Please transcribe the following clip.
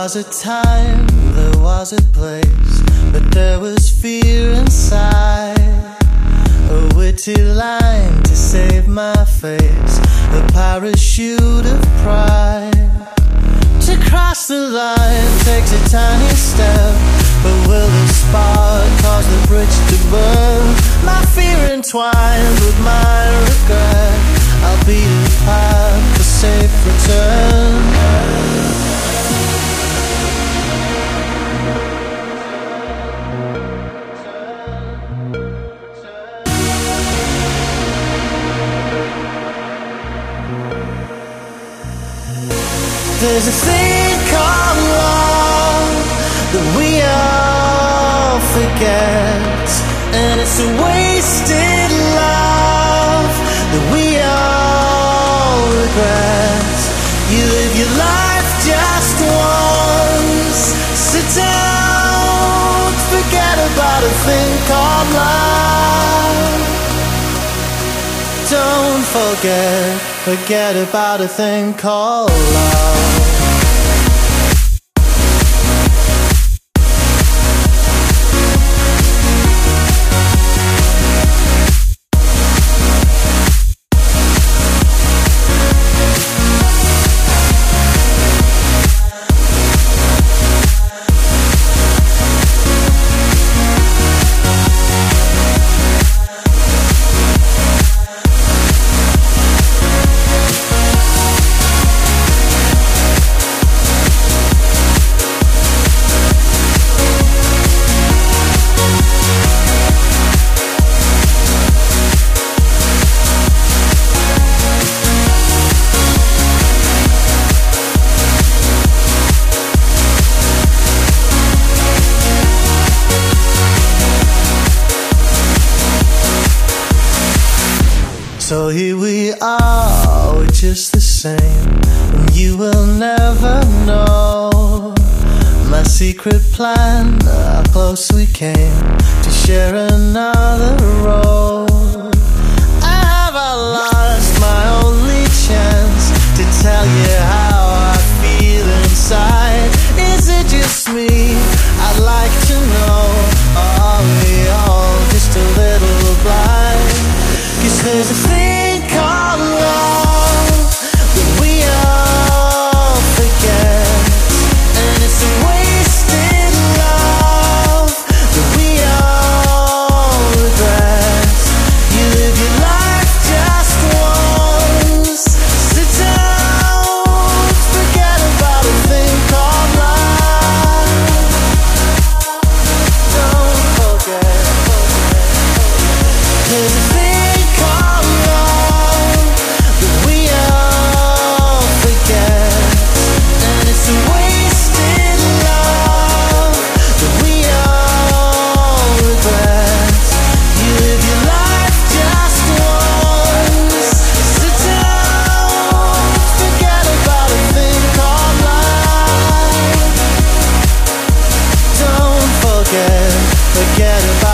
was a time, there was a place, but there was fear inside. A witty line to save my face, a parachute of pride. To cross the line takes a tiny step, but will the spark cause the bridge to burn? My fear entwined with my regret, I'll beat a path for safe return. There's a thing called love that we all forget, and it's a wasted love that we all regret. You live your life just once, so don't forget about a thing called love. Don't forget about a thing called love. So here we are, we're just the same, and you will never know my secret plan, how close we came to share another road. Have I lost my only chance to tell you how I feel inside? Is it just me? I'd like to know, are we all just a little blind? 'Cause there's a thing called love that we all forget, and it's a wasted love that we all regret. You live your life just once, so don't forget about a thing called love. Don't forget. There's a thing forget about